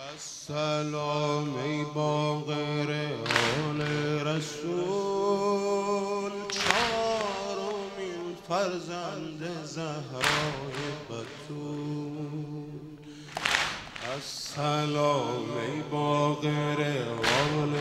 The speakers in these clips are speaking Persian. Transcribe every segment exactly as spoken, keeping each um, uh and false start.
سلام ای باقر آل رسول، چهارمین فرزند زهرای بتول. السلام ای باقر آل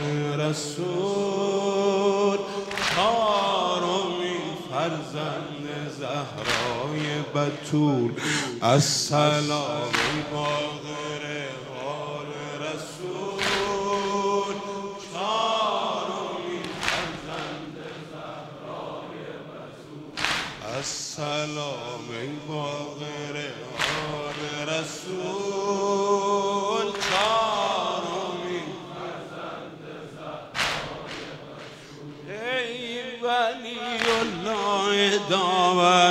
رسول، چهارمین فرزند زهرای بتول. السلام ای باقر آل رسول، چهارمین فرزند زهرای بتول. السلام ای باقر آل رسول، چهارمین فرزند زهرای بتول. ای ولی الله داور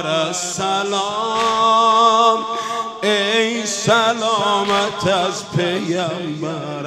السلام، ای سلامت از پیامبر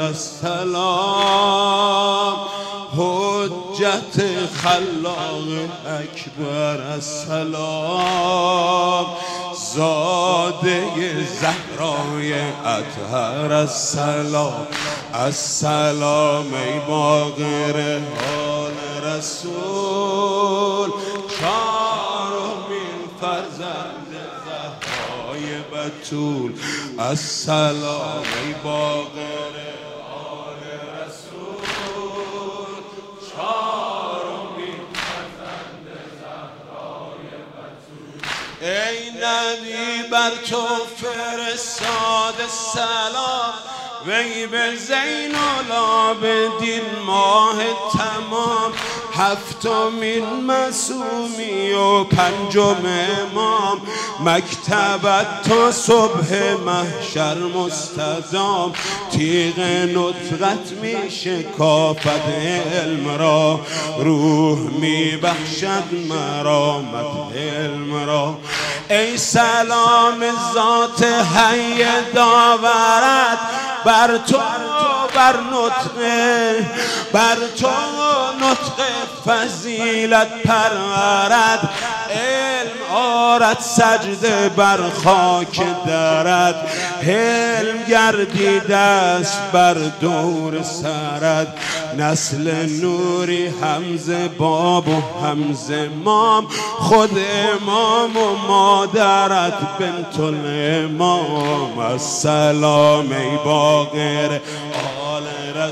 السلام، حجت خلاق اکبر السلام، زاده زهرای اطهر السلام. السلام ای باقر آل رسول، چهارمین فرزند زهرای بتول. السلام ای باقر آل رسول، چهارمین فرزند زهرای بتول. ای نبی بر تو فرستاد سلام، وی به زین العابدین ماه تمام، هفتمین معصومی و پنجم امام، مکتبت تا صبح محشر مستدام، تیغ نطقت می شکافد علم را، روح می بخشد مرامت علم را. ای سلام ذات حی داورت، بر تو بر نطق بر تو نطق فضیلت پرورد، علم آرد سجده بر خاک درد، علم گردیده است بر دور سرد، نسل نوری همزه باب و همزه مام، خود امام و مادرت بنت الامام. السلام ای باقر آل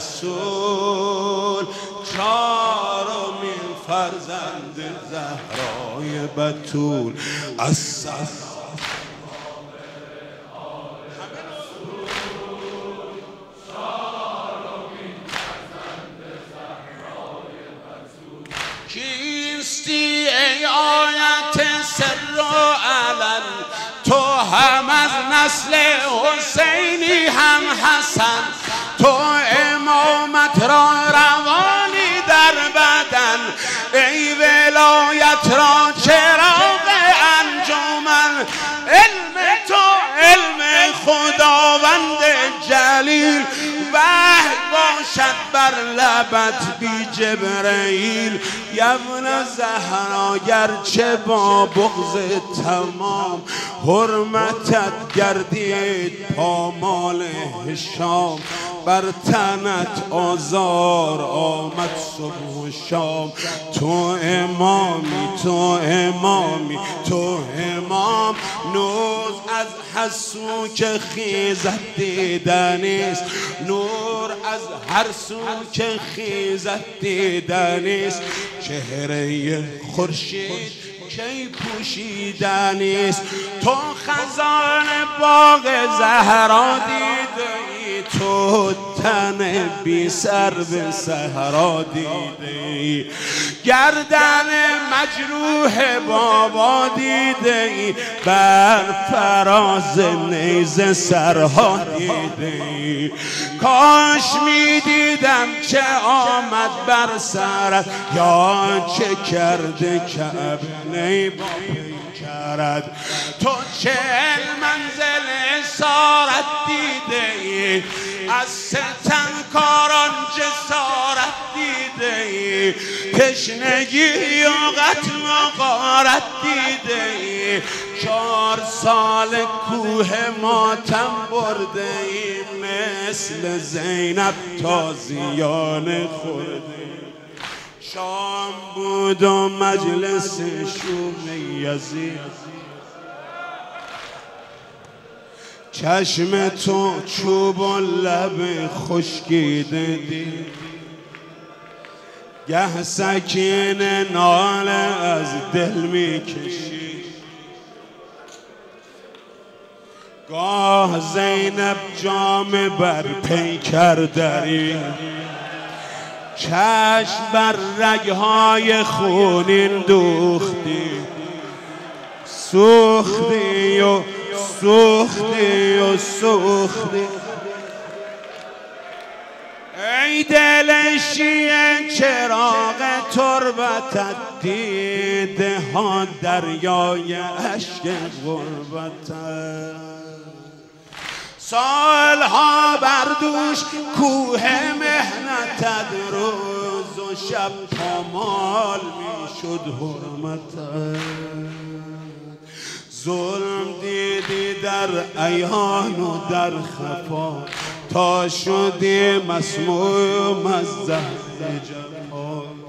رسول، چهارمین فرزند زهرای بتول. السلام کیستی ای آیت سر و علن، تو هم از نسل حسینی هم حسن، تو امامت را روانی در بدن، ای ولایت را چراغ انجمن، علم تو علم خداوند جلیل، وحی باشد بر لبت بی جبرئیل. یبن زهرا گرچه با بغض تمام، حرمتت گردید پامال هشام، بر تنت آزار آمد صبح و شام، تو امامی تو امامی تو امام، نور از حسو که خیزت دیدنیست، نور از هر سو که خیزت دیدنیست، چهره خورشید کی پوشیدنیست، تو خزان باغ زهرا دیده ای، تو تن بی سر به صحرا دیده ای، گردن مجروح بابا دیده ای، بر فراز نیزه سرها دیده ای. کاش می دیدم چه آمد بر سرت، یا چه کرده کعب نی با کرد، تو چهل منزل اسارت دیده ای، از ستمکاران جسارت دیده ای، تشنگی و قتل و غارت دیده ای، چهار سال کوه ماتم برده ایم، مثل زینب تازیانه خورده. شام بود و مجلس شوم یزید، چشم تو چوب و لب خشکیده دید. گه سکینه ناله از دل می کشید، گاه زینب جام بر پیکر درید. چشم بر رگهای خونین دوختی، سوختی و سوختی و سوختی. ای دل شیعه چراغ تربتت دیده ها دریای عشق غربتت. سالها بر دوش کوه مهنتت، روز و شب پامال می شد حرمتت. ظلم دیدی در عیان و در خفا، تا شدی مسموم از زهر جفا.